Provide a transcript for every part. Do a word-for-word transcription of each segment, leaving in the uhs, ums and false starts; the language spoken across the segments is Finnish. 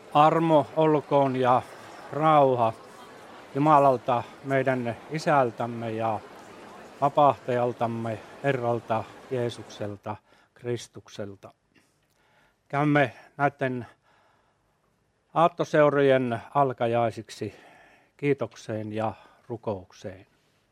Armo olkoon ja rauha Jumalalta meidän Isältämme ja vapahtajaltamme Herralta Jeesukselta Kristukselta. Käymme näiden aattoseurojen alkajaisiksi kiitokseen ja rukoukseen.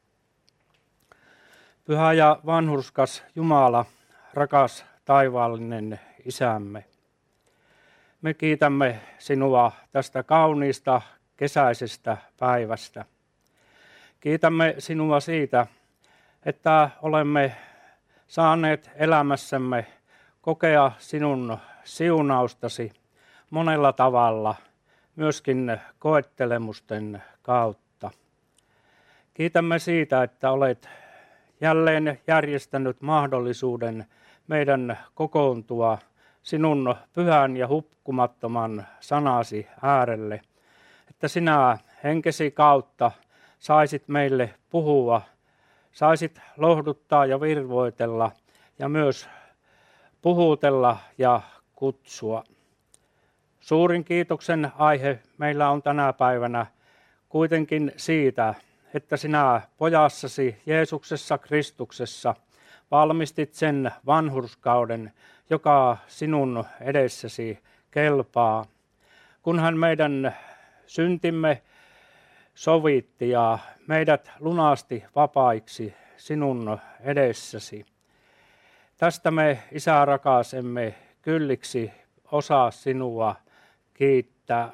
Pyhä ja vanhurskas Jumala, rakas taivaallinen Isämme, me kiitämme sinua tästä kauniista kesäisestä päivästä. Kiitämme sinua siitä, että olemme saaneet elämässämme kokea sinun siunaustasi monella tavalla, myöskin koettelemusten kautta. Kiitämme siitä, että olet jälleen järjestänyt mahdollisuuden meidän kokoontua sinun pyhän ja hukkumattoman sanasi äärelle, että sinä henkesi kautta saisit meille puhua, saisit lohduttaa ja virvoitella ja myös puhutella ja kutsua. Suurin kiitoksen aihe meillä on tänä päivänä kuitenkin siitä, että sinä pojassasi Jeesuksessa Kristuksessa valmistit sen vanhurskauden, joka sinun edessäsi kelpaa, kun hän meidän syntimme sovitti ja meidät lunasti vapaiksi sinun edessäsi. Tästä me, Isä rakas, emme kylliksi osaa sinua kiittää.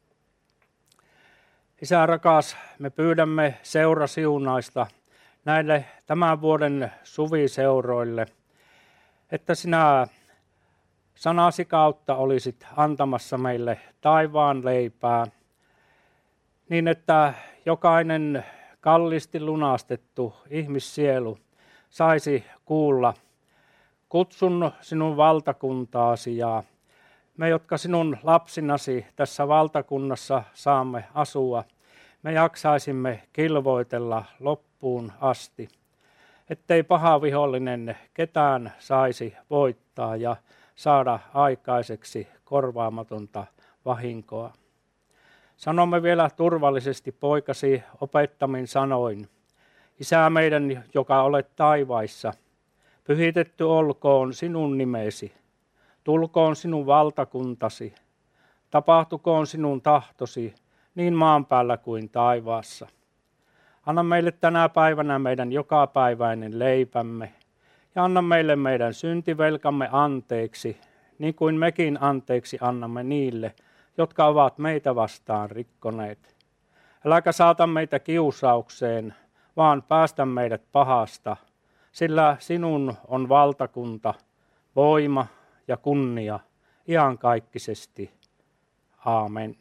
Isä rakas, me pyydämme seurasiunaista näille tämän vuoden suviseuroille, että sinä sanasi kautta olisit antamassa meille taivaan leipää, niin että jokainen kallisti lunastettu ihmissielu saisi kuulla kutsun sinun valtakuntaasi, ja me, jotka sinun lapsinasi tässä valtakunnassa saamme asua, me jaksaisimme kilvoitella loppuun asti, ettei paha vihollinen ketään saisi voittaa ja saada aikaiseksi korvaamatonta vahinkoa. Sanomme vielä turvallisesti poikasi opettamin sanoin: Isä meidän, joka olet taivaissa, pyhitetty olkoon sinun nimesi, tulkoon sinun valtakuntasi, tapahtukoon sinun tahtosi niin maan päällä kuin taivaassa. Anna meille tänä päivänä meidän jokapäiväinen leipämme ja anna meille meidän syntivelkamme anteeksi, niin kuin mekin anteeksi annamme niille, jotka ovat meitä vastaan rikkoneet. Äläkä saata meitä kiusaukseen, vaan päästä meidät pahasta, sillä sinun on valtakunta, voima ja kunnia iankaikkisesti. Aamen.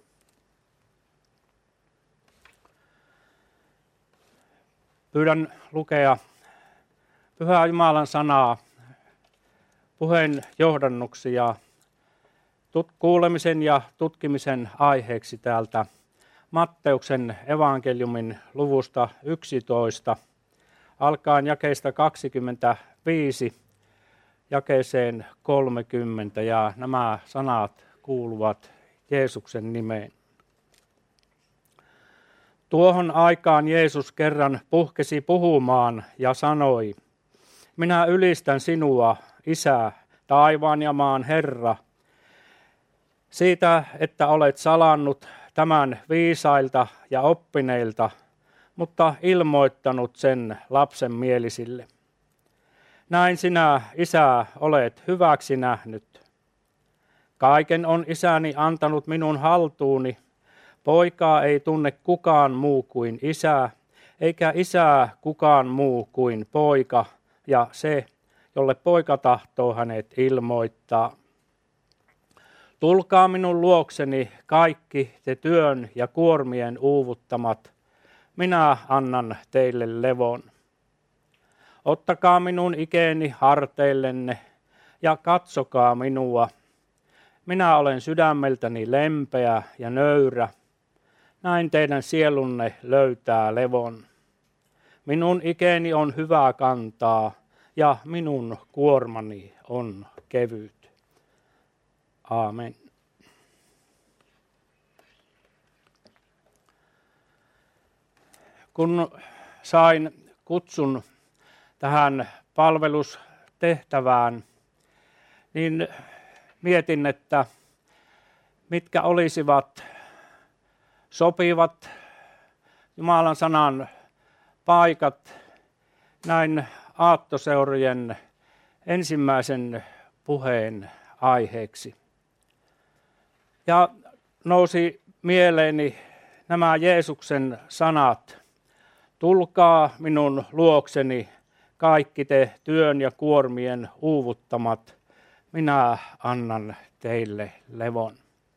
Pyydän lukea Pyhää Jumalan sanaa puheen johdannuksi ja kuulemisen ja tutkimisen aiheeksi täältä Matteuksen evankeliumin luvusta yksitoista, alkaen jakeesta kaksikymmentäviisi jakeeseen kolmekymmentä, ja nämä sanat kuuluvat Jeesuksen nimeen. Tuohon aikaan Jeesus kerran puhkesi puhumaan ja sanoi: Minä ylistän sinua, Isä, taivaan ja maan Herra, siitä, että olet salannut tämän viisailta ja oppineilta, mutta ilmoittanut sen lapsen mielisille. Näin sinä, Isä, olet hyväksi nähnyt. Kaiken on Isäni antanut minun haltuuni. Poikaa ei tunne kukaan muu kuin Isä, eikä Isää kukaan muu kuin Poika, ja se, jolle Poika tahtoo hänet ilmoittaa. Tulkaa minun luokseni kaikki te työn ja kuormien uuvuttamat, minä annan teille levon. Ottakaa minun ikeeni harteillenne ja katsokaa minua. Minä olen sydämeltäni lempeä ja nöyrä. Näin teidän sielunne löytää levon. Minun ikeeni on hyvää kantaa ja minun kuormani on kevyt. Aamen. Kun sain kutsun tähän palvelustehtävään, niin mietin, että mitkä olisivat sopivat Jumalan sanan paikat näin aattoseurojen ensimmäisen puheen aiheeksi. Ja nousi mieleeni nämä Jeesuksen sanat: tulkaa minun luokseni kaikki te työn ja kuormien uuvuttamat, minä annan teille levon.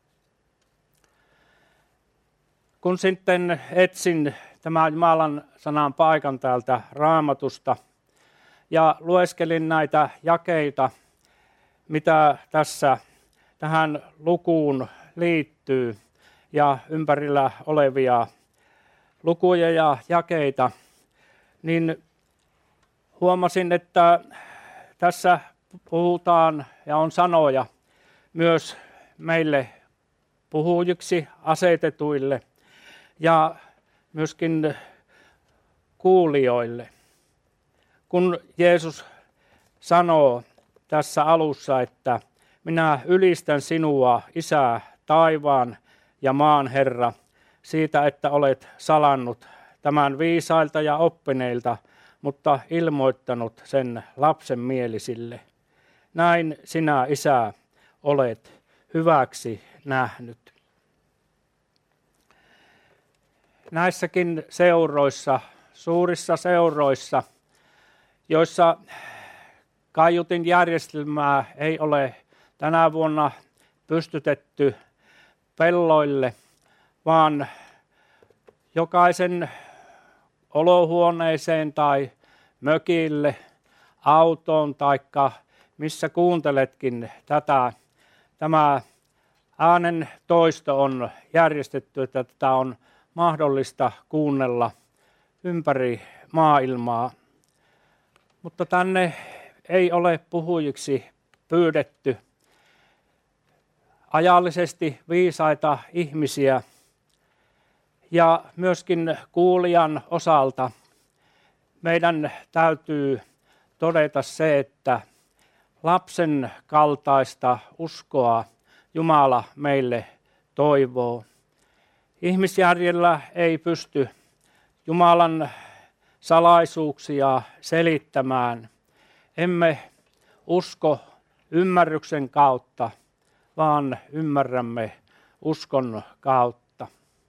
Kun sitten etsin tämän Jumalan sanan paikan täältä Raamatusta ja lueskelin näitä jakeita, mitä tässä tähän lukuun liittyy, ja ympärillä olevia lukuja ja jakeita, niin huomasin, että tässä puhutaan ja on sanoja myös meille puhujiksi asetetuille ja myöskin kuulijoille. Kun Jeesus sanoo tässä alussa, että minä ylistän sinua, Isä, taivaan ja maan Herra, siitä, että olet salannut tämän viisailta ja oppineilta, mutta ilmoittanut sen lapsen mielisille. Näin sinä, Isä, olet hyväksi nähnyt. Näissäkin seuroissa, suurissa seuroissa, joissa kaiutin järjestelmää ei ole tänä vuonna pystytetty pelloille, vaan jokaisen olohuoneeseen tai mökille, autoon tai missä kuunteletkin tätä. Tämä äänen toisto on järjestetty, että tätä on mahdollista kuunnella ympäri maailmaa. Mutta tänne ei ole puhujiksi pyydetty ajallisesti viisaita ihmisiä, ja myöskin kuulijan osalta meidän täytyy todeta se, että lapsen kaltaista uskoa Jumala meille toivoo. Ihmisjärjellä ei pysty Jumalan salaisuuksia selittämään. Emme usko ymmärryksen kautta, vaan ymmärrämme uskon kautta.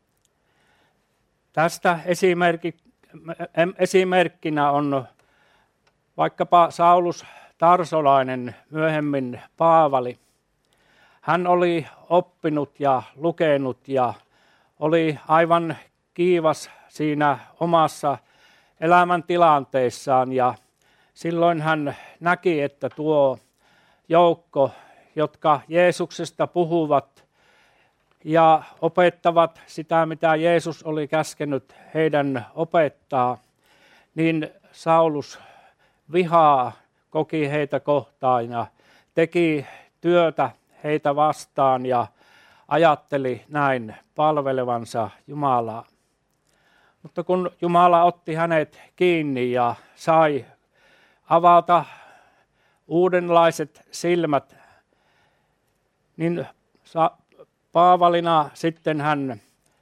Tästä esimerkki, esimerkkinä on vaikkapa Saulus Tarsolainen, myöhemmin Paavali. Hän oli oppinut ja lukenut ja oli aivan kiivas siinä omassa elämäntilanteessaan, ja silloin hän näki, että tuo joukko, jotka Jeesuksesta puhuvat ja opettavat sitä, mitä Jeesus oli käskenyt heidän opettaa, niin Saulus vihaa koki heitä kohtaan ja teki työtä heitä vastaan ja ajatteli näin palvelevansa Jumalaa. Mutta kun Jumala otti hänet kiinni ja sai avata uudenlaiset silmät, niin Paavalina sitten hän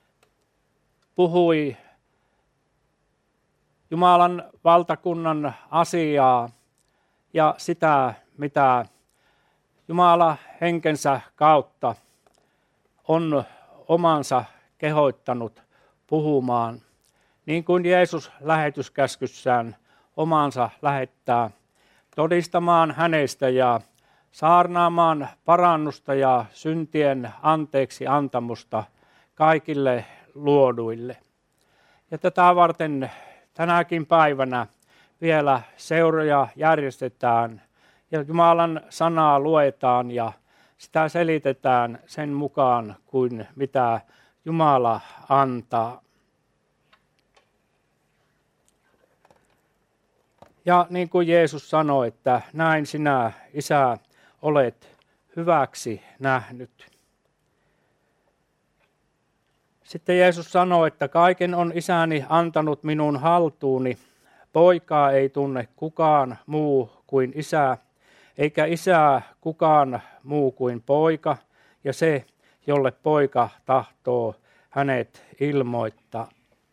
puhui Jumalan valtakunnan asiaa ja sitä, mitä Jumala henkensä kautta on omansa kehoittanut puhumaan, niin kuin Jeesus lähetyskäskyssään omansa lähettää todistamaan hänestä ja saarnaamaan parannusta ja syntien anteeksi antamusta kaikille luoduille. Ja tätä varten tänäkin päivänä vielä seuroja järjestetään ja Jumalan sanaa luetaan ja sitä selitetään sen mukaan kuin mitä Jumala antaa. Ja niin kuin Jeesus sanoi, että näin sinä, Isä, olet hyväksi nähnyt. Sitten Jeesus sanoi, että kaiken on isäni antanut minun haltuuni. Poikaa ei tunne kukaan muu kuin isä, eikä isää kukaan muu kuin poika, ja se, jolle poika tahtoo hänet ilmoittaa.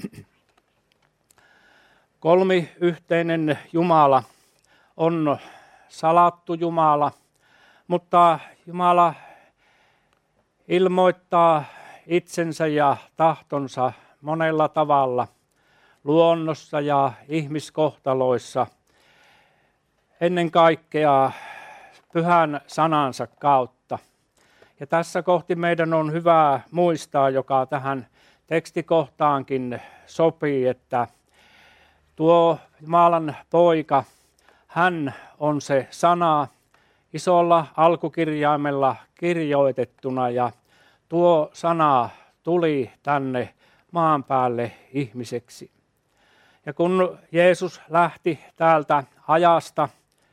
Kolmiyhteinen Jumala on salattu Jumala, mutta Jumala ilmoittaa itsensä ja tahtonsa monella tavalla luonnossa ja ihmiskohtaloissa, ennen kaikkea pyhän sanansa kautta. Ja tässä kohti meidän on hyvä muistaa, joka tähän tekstikohtaankin sopii, että tuo Jumalan poika, hän on se sana isolla alkukirjaimella kirjoitettuna, ja tuo sana tuli tänne maan päälle ihmiseksi. Ja kun Jeesus lähti täältä ajasta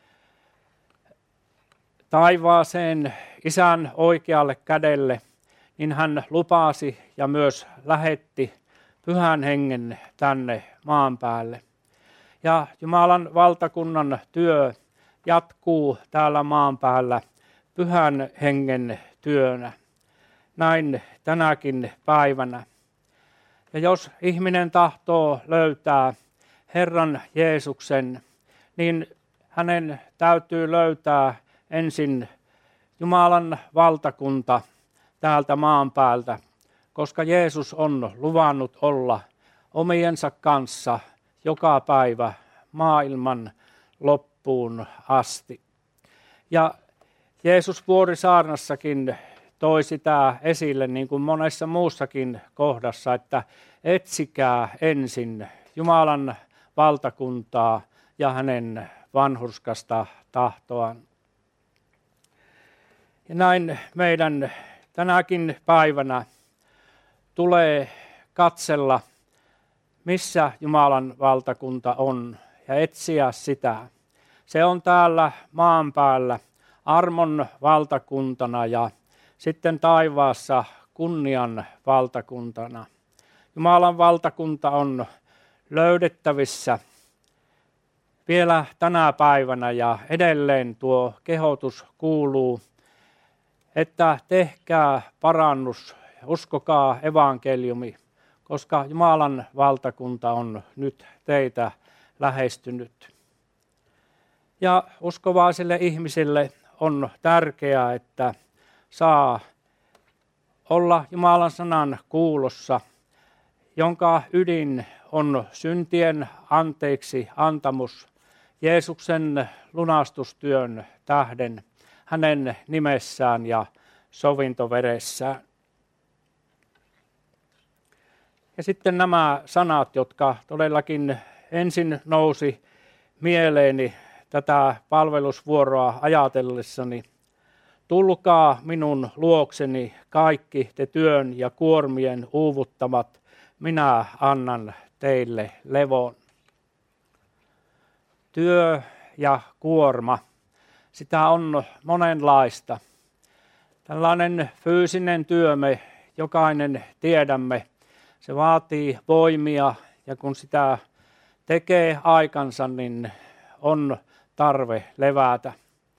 taivaaseen isän oikealle kädelle, niin hän lupasi ja myös lähetti pyhän hengen tänne maan päälle. Ja Jumalan valtakunnan työ jatkuu täällä maan päällä pyhän hengen työnä. Näin tänäkin päivänä. Ja jos ihminen tahtoo löytää Herran Jeesuksen, niin hänen täytyy löytää ensin Jumalan valtakunta täältä maan päältä, koska Jeesus on luvannut olla omiensa kanssa joka päivä maailman loppuun asti. Ja Jeesus Vuorisaarnassakin toi sitä esille, niin kuin monessa muussakin kohdassa, että etsikää ensin Jumalan valtakuntaa ja hänen vanhurskasta tahtoaan. Ja näin meidän tänäkin päivänä tulee katsella, missä Jumalan valtakunta on, ja etsiä sitä. Se on täällä maan päällä armon valtakuntana ja sitten taivaassa kunnian valtakuntana. Jumalan valtakunta on löydettävissä vielä tänä päivänä, ja edelleen tuo kehotus kuuluu, että tehkää parannus, uskokaa evankeliumi, koska Jumalan valtakunta on nyt teitä lähestynyt. Ja uskovaisille ihmisille on tärkeää, että saa olla Jumalan sanan kuulossa, jonka ydin on syntien anteeksi antamus Jeesuksen lunastustyön tähden, hänen nimessään ja sovintoveressään. Ja sitten nämä sanat, jotka todellakin ensin nousi mieleeni tätä palvelusvuoroa ajatellessani. Tulkaa minun luokseni kaikki te työn ja kuormien uuvuttamat, minä annan teille levon. Työ ja kuorma, sitä on monenlaista. Tällainen fyysinen työ me jokainen tiedämme, se vaatii voimia, ja kun sitä tekee aikansa, niin on tarve levätä.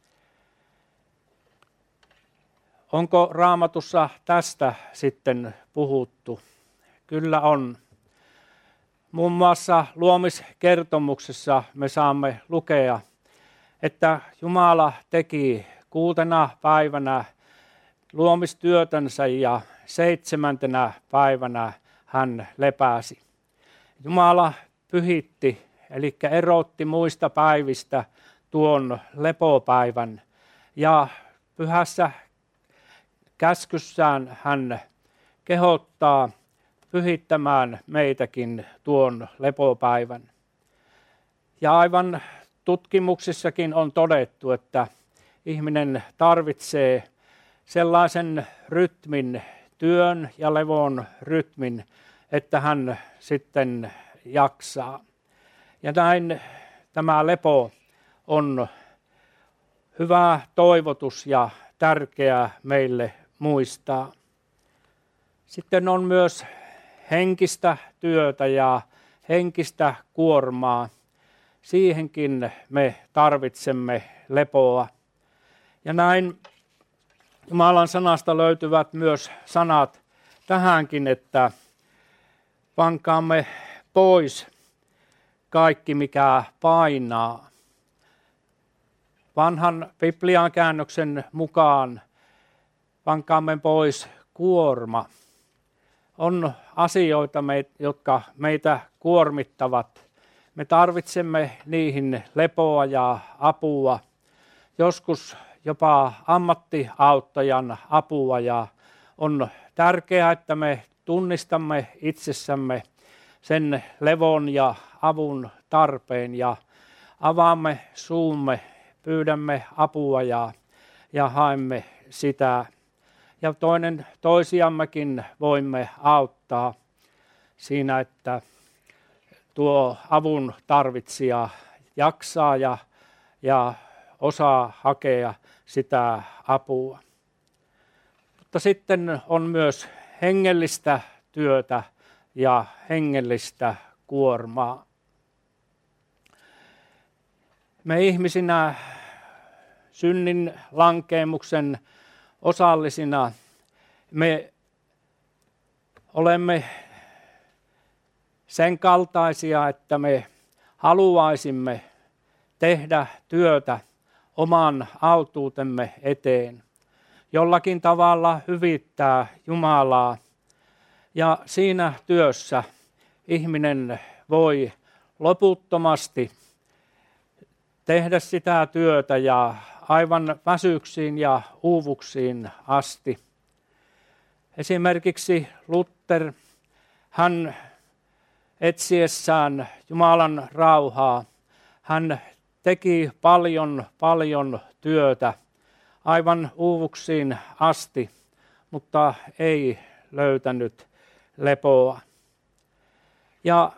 Onko Raamatussa tästä sitten puhuttu? Kyllä on. Muun muassa luomiskertomuksessa me saamme lukea, että Jumala teki kuutena päivänä luomistyötänsä ja seitsemäntenä päivänä hän lepäsi. Jumala pyhitti, eli erotti muista päivistä tuon lepopäivän, ja pyhässä käskyssään hän kehottaa pyhittämään meitäkin tuon lepopäivän. Ja aivan tutkimuksissakin on todettu, että ihminen tarvitsee sellaisen rytmin, työn ja levon rytmin, että hän sitten jaksaa. Ja näin tämä lepo on hyvä toivotus ja tärkeää meille muistaa. Sitten on myös henkistä työtä ja henkistä kuormaa. Siihenkin me tarvitsemme lepoa. Ja näin Jumalan sanasta löytyvät myös sanat tähänkin, että pankaamme pois kaikki, mikä painaa. Vanhan Biblian käännöksen mukaan pankaamme pois kuorma. On asioita, jotka meitä kuormittavat. Me tarvitsemme niihin lepoa ja apua. Joskus jopa ammattiauttajan apua, ja on tärkeää, että me tunnistamme itsessämme sen levon ja avun tarpeen ja avaamme suumme, pyydämme apua ja, ja haemme sitä. Ja toinen toisiammekin voimme auttaa siinä, että tuo avun tarvitsija jaksaa ja, ja osaa hakea sitä apua. Mutta sitten on myös hengellistä työtä ja hengellistä kuormaa. Me ihmisinä synnin lankeemuksen osallisina me olemme sen kaltaisia, että me haluaisimme tehdä työtä oman autuutemme eteen, jollakin tavalla hyvittää Jumalaa. Ja siinä työssä ihminen voi loputtomasti tehdä sitä työtä ja aivan väsyksiin ja uuvuksiin asti. Esimerkiksi Luther, hän etsiessään Jumalan rauhaa, hän teki paljon, paljon työtä aivan uuvuksiin asti, mutta ei löytänyt lepoa. Ja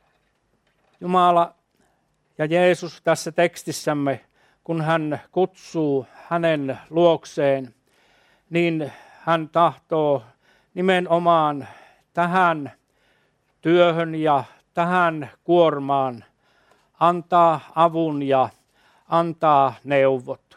Jumala ja Jeesus tässä tekstissämme, kun hän kutsuu hänen luokseen, niin hän tahtoo nimenomaan tähän työhön ja tähän kuormaan antaa avun ja antaa neuvot.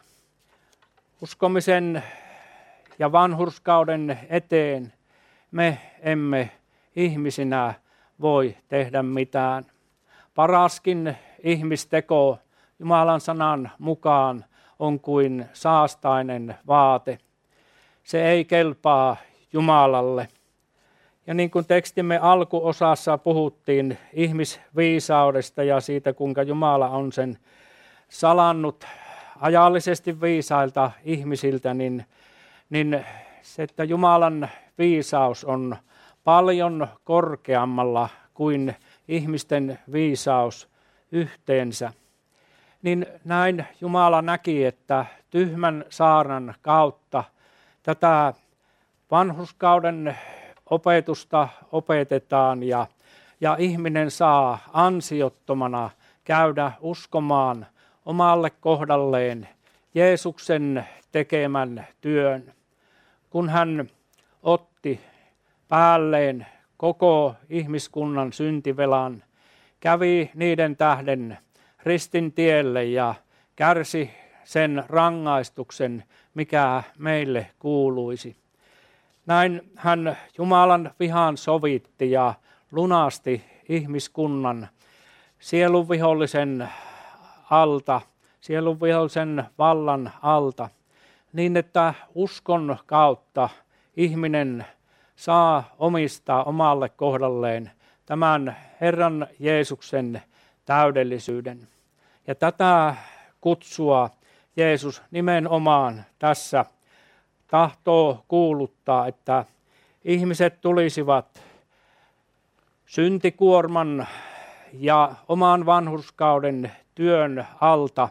Uskomisen ja vanhurskauden eteen me emme ihmisinä voi tehdä mitään. Paraskin ihmisteko Jumalan sanan mukaan on kuin saastainen vaate. Se ei kelpaa Jumalalle. Ja niin kuin tekstimme alkuosassa puhuttiin ihmisviisaudesta ja siitä, kuinka Jumala on sen salannut ajallisesti viisailta ihmisiltä, niin, niin se, että Jumalan viisaus on paljon korkeammalla kuin ihmisten viisaus yhteensä. Niin näin Jumala näki, että tyhmän saarnan kautta tätä vanhurskauden opetusta opetetaan ja, ja ihminen saa ansiottomana käydä uskomaan omalle kohdalleen Jeesuksen tekemän työn, kun hän otti päälleen koko ihmiskunnan syntivelan, kävi niiden tähden ristin tielle ja kärsi sen rangaistuksen, mikä meille kuuluisi. Näin hän Jumalan vihan sovitti ja lunasti ihmiskunnan sielunvihollisen alta, sielunvihollisen vallan alta, niin että uskon kautta ihminen saa omistaa omalle kohdalleen tämän Herran Jeesuksen täydellisyyden. Ja tätä kutsua Jeesus nimenomaan tässä tahtoo kuuluttaa, että ihmiset tulisivat syntikuorman ja oman vanhurskauden työn alta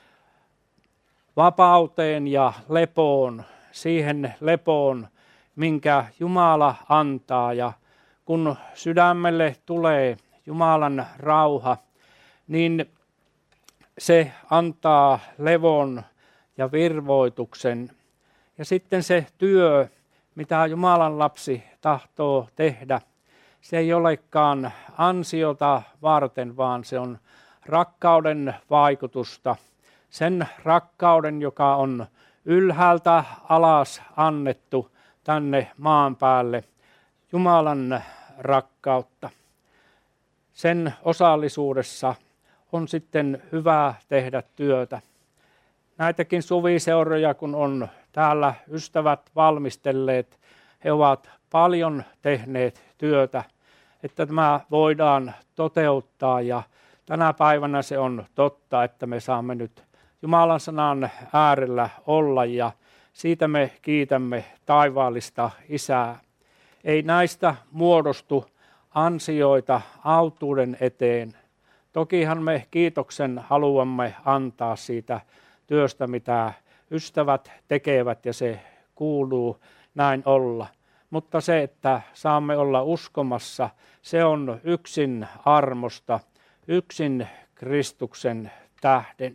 vapauteen ja lepoon, siihen lepoon, minkä Jumala antaa. Ja kun sydämelle tulee Jumalan rauha, niin se antaa levon ja virvoituksen. Ja sitten se työ, mitä Jumalan lapsi tahtoo tehdä, Se ei olekaan ansiota varten, vaan se on rakkauden vaikutusta. Sen rakkauden, joka on ylhäältä alas annettu tänne maan päälle. Jumalan rakkautta. Sen osallisuudessa on sitten hyvä tehdä työtä. Näitäkin suviseuroja, kun on täällä ystävät valmistelleet, he ovat paljon tehneet työtä, että tämä voidaan toteuttaa. Ja tänä päivänä se on totta, että me saamme nyt Jumalan sanan äärellä olla ja siitä me kiitämme taivaallista Isää. Ei näistä muodostu ansioita autuuden eteen. Tokihan me kiitoksen haluamme antaa siitä työstä, mitä ystävät tekevät ja se kuuluu näin olla. Mutta se, että saamme olla uskomassa, se on yksin armosta, yksin Kristuksen tähden.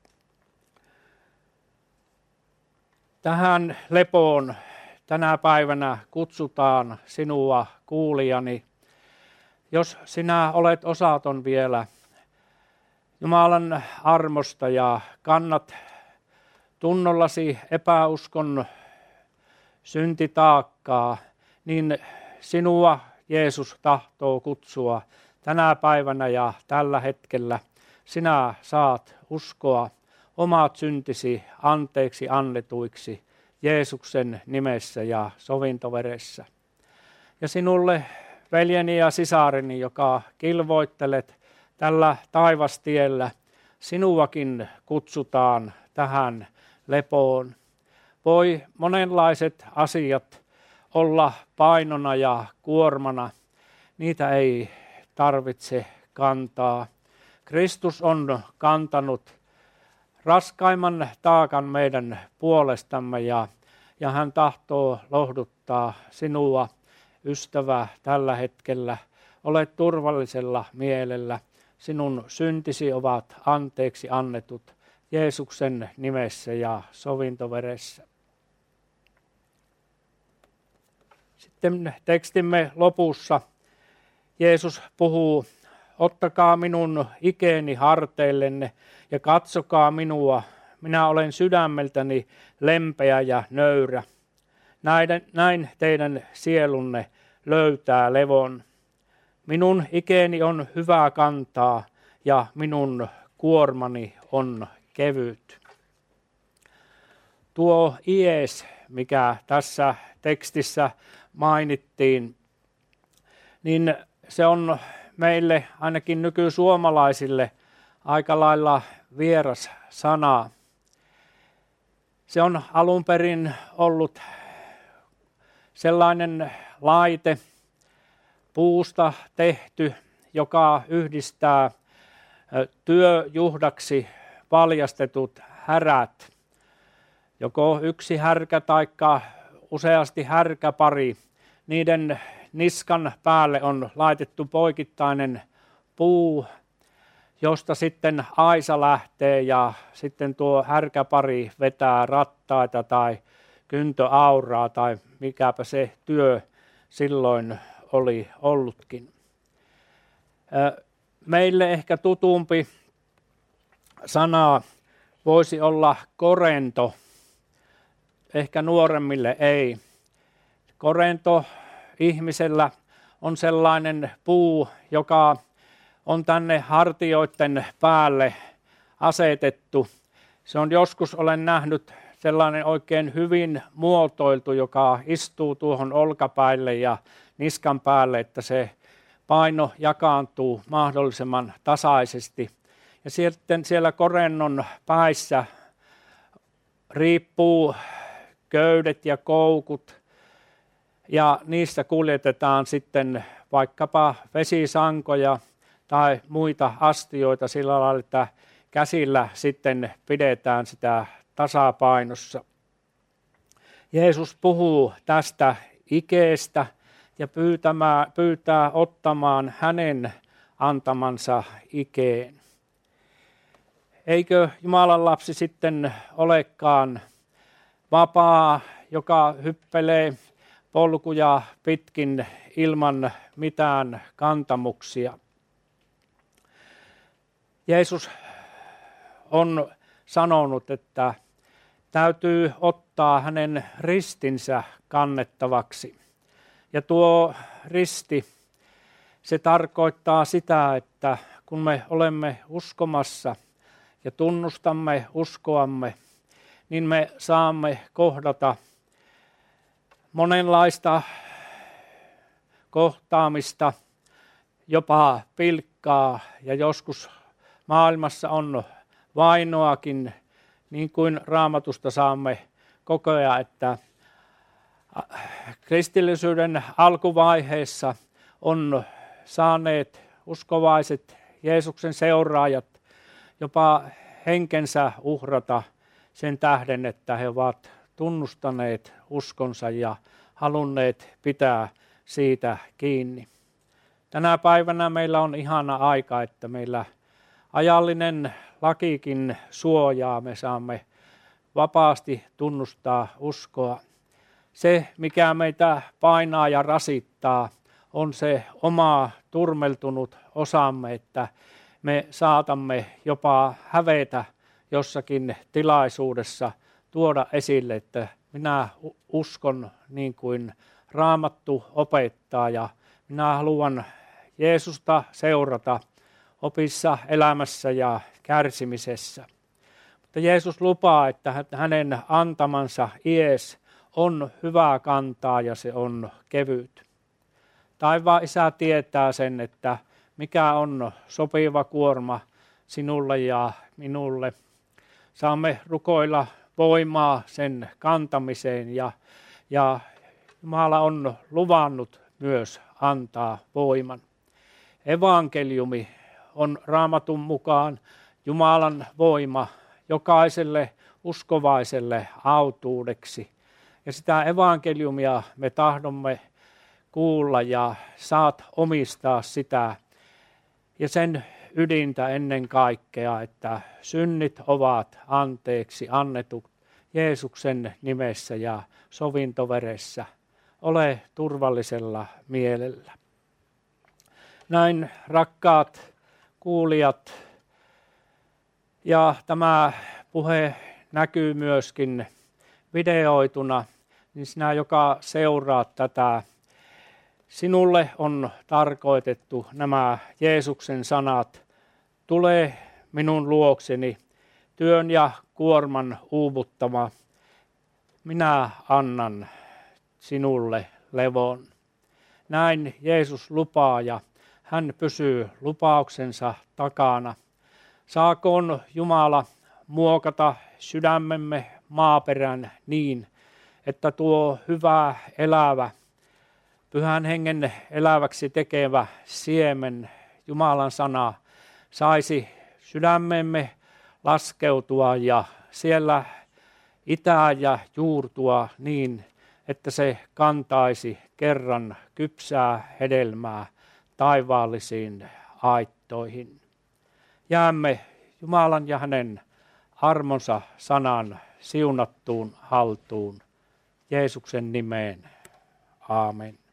Tähän lepoon tänä päivänä kutsutaan sinua kuulijani. Jos sinä olet osaton vielä Jumalan armosta ja kannat tunnollasi epäuskon syntitaakkaa, niin sinua Jeesus tahtoo kutsua tänä päivänä ja tällä hetkellä. Sinä saat uskoa omat syntisi anteeksi annetuiksi Jeesuksen nimessä ja sovintoveressä. Ja sinulle, veljeni ja sisareni, joka kilvoittelet tällä taivastiellä, sinuakin kutsutaan tähän lepoon. Voi monenlaiset asiat olla painona ja kuormana, niitä ei tarvitse kantaa. Kristus on kantanut raskaimman taakan meidän puolestamme ja, ja hän tahtoo lohduttaa sinua, ystävä, tällä hetkellä. Olet turvallisella mielellä. Sinun syntisi ovat anteeksi annetut Jeesuksen nimessä ja sovintoveressä. Sitten tekstimme lopussa Jeesus puhuu: ottakaa minun ikeeni harteillenne ja katsokaa minua. Minä olen sydämeltäni lempeä ja nöyrä. Näin, näin teidän sielunne löytää levon. Minun ikeeni on hyvä kantaa ja minun kuormani on kevyt. Tuo ies, mikä tässä tekstissä mainittiin, niin se on meille ainakin nykysuomalaisille aika lailla vieras sana. Se on alun perin ollut sellainen laite, puusta tehty, joka yhdistää työjuhdaksi valjastetut härät. Joko yksi härkä tai useasti härkäpari. Niiden niskan päälle on laitettu poikittainen puu, josta sitten aisa lähtee ja sitten tuo härkäpari vetää rattaita tai kyntöauraa tai mikäpä se työ silloin oli ollutkin. Meille ehkä tutumpi sana voisi olla korento, ehkä nuoremmille ei. Korento ihmisellä on sellainen puu, joka on tänne hartioiden päälle asetettu. Se on joskus, olen nähnyt, sellainen oikein hyvin muotoiltu, joka istuu tuohon olkapäille ja niskan päälle, että se paino jakaantuu mahdollisimman tasaisesti. Ja sitten siellä korennon päissä riippuu köydet ja koukut, ja niissä kuljetetaan sitten vaikkapa vesisankoja tai muita astioita sillä lailla, että käsillä sitten pidetään sitä tasapainossa. Jeesus puhuu tästä ikeestä ja pyytämään, pyytää ottamaan hänen antamansa ikeen. Eikö Jumalan lapsi sitten olekaan vapaa, joka hyppelee polkuja pitkin ilman mitään kantamuksia. Jeesus on sanonut, että täytyy ottaa hänen ristinsä kannettavaksi. Ja tuo risti, se tarkoittaa sitä, että kun me olemme uskomassa ja tunnustamme uskoamme, niin me saamme kohdata monenlaista kohtaamista, jopa pilkkaa, ja joskus maailmassa on vainoakin, niin kuin Raamatusta saamme kokea, että kristillisyyden alkuvaiheessa on saaneet uskovaiset Jeesuksen seuraajat jopa henkensä uhrata sen tähden, että he ovat tunnustaneet uskonsa ja halunneet pitää siitä kiinni. Tänä päivänä meillä on ihana aika, että meillä ajallinen lakikin suojaa, me saamme vapaasti tunnustaa uskoa. Se, mikä meitä painaa ja rasittaa, on se oma turmeltunut osamme, että me saatamme jopa hävetä jossakin tilaisuudessa tuoda esille, että minä uskon niin kuin Raamattu opettaa ja minä haluan Jeesusta seurata opissa, elämässä ja kärsimisessä. Mutta Jeesus lupaa, että hänen antamansa ies on hyvää kantaa ja se on kevyt. Taivaan Isä tietää sen, että mikä on sopiva kuorma sinulle ja minulle. Saamme rukoilla voimaa sen kantamiseen ja, ja Jumala on luvannut myös antaa voiman. Evankeliumi on Raamatun mukaan Jumalan voima jokaiselle uskovaiselle autuudeksi. Ja sitä evankeliumia me tahdomme kuulla ja saat omistaa sitä. Ja sen ydintä ennen kaikkea, että synnit ovat anteeksi annetut Jeesuksen nimessä ja sovintoveressä. Ole turvallisella mielellä. Näin rakkaat kuulijat, ja tämä puhe näkyy myöskin videoituna, niin sinä, joka seuraat tätä, sinulle on tarkoitettu nämä Jeesuksen sanat, tule minun luokseni, työn ja kuorman uuvuttama, minä annan sinulle levon. Näin Jeesus lupaa ja hän pysyy lupauksensa takana. Saakoon Jumala muokata sydämemme maaperän niin, että tuo hyvä, elävä, Pyhän Hengen eläväksi tekevä siemen, Jumalan sana, saisi sydämemme laskeutua ja siellä itää ja juurtua niin, että se kantaisi kerran kypsää hedelmää taivaallisiin aittoihin. Jäämme Jumalan ja hänen armonsa sanan siunattuun haltuun. Jeesuksen nimeen. Aamen.